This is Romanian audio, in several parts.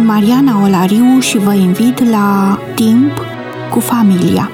Sunt Mariana Olariu și vă invit la Timp cu familia.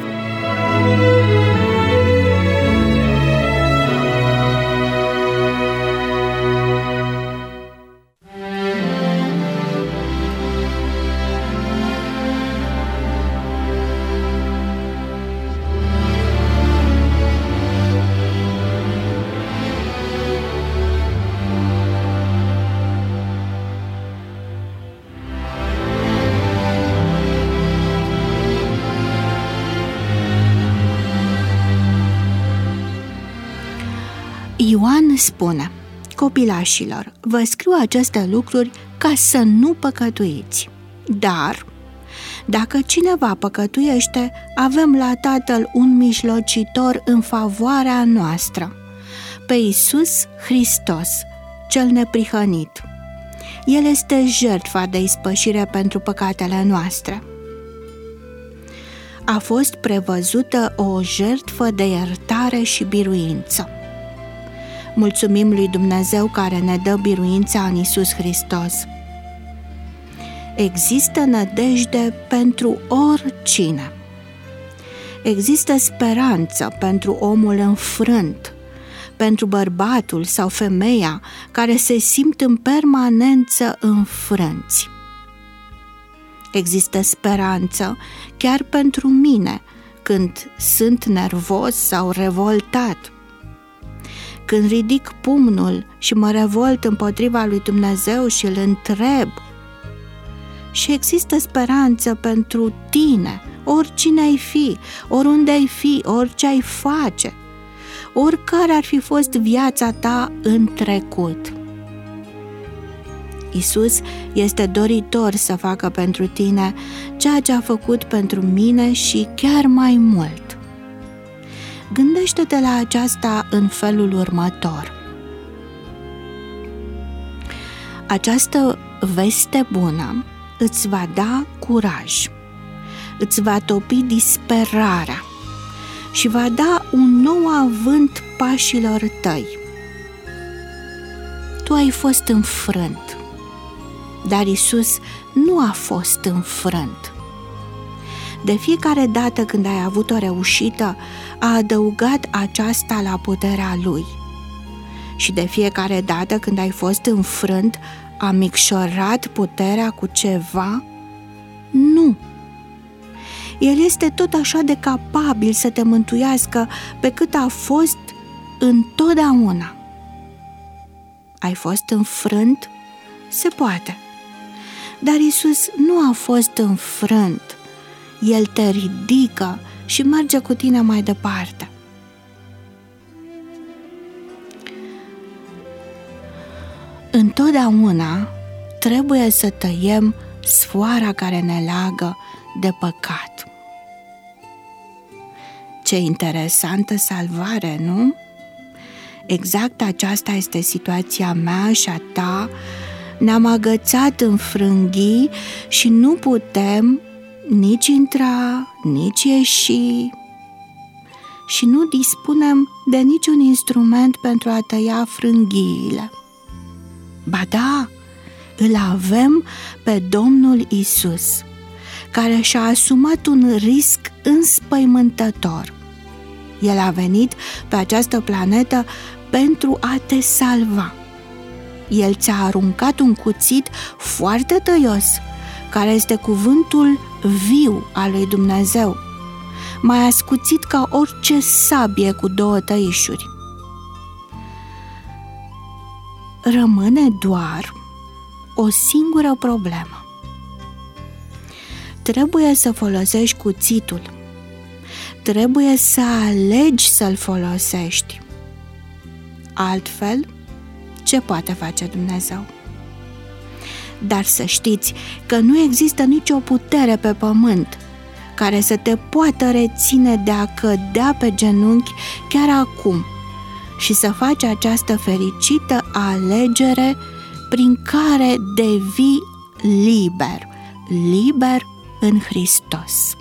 Ioan spune: copilașilor, vă scriu aceste lucruri ca să nu păcătuiți. Dar, dacă cineva păcătuiește, avem la Tatăl un mijlocitor în favoarea noastră, pe Iisus Hristos, cel neprihănit. El este jertfa de ispășire pentru păcatele noastre. A fost prevăzută o jertfă de iertare și biruință. Mulțumim lui Dumnezeu care ne dă biruința în Iisus Hristos. Există nădejde pentru oricine. Există speranță pentru omul înfrânt, pentru bărbatul sau femeia care se simt în permanență înfrânți. Există speranță chiar pentru mine când sunt nervos sau revoltat, când ridic pumnul și mă revolt împotriva lui Dumnezeu și îl întreb. Și există speranță pentru tine, oricine ai fi, oriunde ai fi, orice ai face, oricare ar fi fost viața ta în trecut. Iisus este doritor să facă pentru tine ceea ce a făcut pentru mine și chiar mai mult. Gândește-te la aceasta în felul următor. Această veste bună îți va da curaj, îți va topi disperarea și va da un nou avânt pașilor tăi. Tu ai fost înfrânt, dar Iisus nu a fost înfrânt. De fiecare dată când ai avut o reușită, a adăugat aceasta la puterea Lui. Și de fiecare dată când ai fost înfrânt, a micșorat puterea cu ceva? Nu! El este tot așa de capabil să te mântuiască pe cât a fost întotdeauna. Ai fost înfrânt? Se poate. Dar Iisus nu a fost înfrânt. El te ridică și merge cu tine mai departe. Întotdeauna trebuie să tăiem sfoara care ne leagă de păcat. Ce interesantă salvare, nu? Exact aceasta este situația mea și a ta. Ne-am agățat în frânghii și nu putem nici intra, nici ieși și nu dispunem de niciun instrument pentru a tăia frânghiile. Ba da, îl avem pe Domnul Iisus, care și-a asumat un risc înspăimântător. El a venit pe această planetă pentru a te salva. El ți-a aruncat un cuțit foarte tăios, care este cuvântul viu al lui Dumnezeu, mai ascuțit ca orice sabie cu 2 tăișuri. Rămâne doar o singură problemă. Trebuie să folosești cuțitul. Trebuie să alegi să-l folosești. Altfel, ce poate face Dumnezeu? Dar să știți că nu există nicio putere pe pământ care să te poată reține de a cădea pe genunchi chiar acum și să faci această fericită alegere prin care devii liber în Hristos.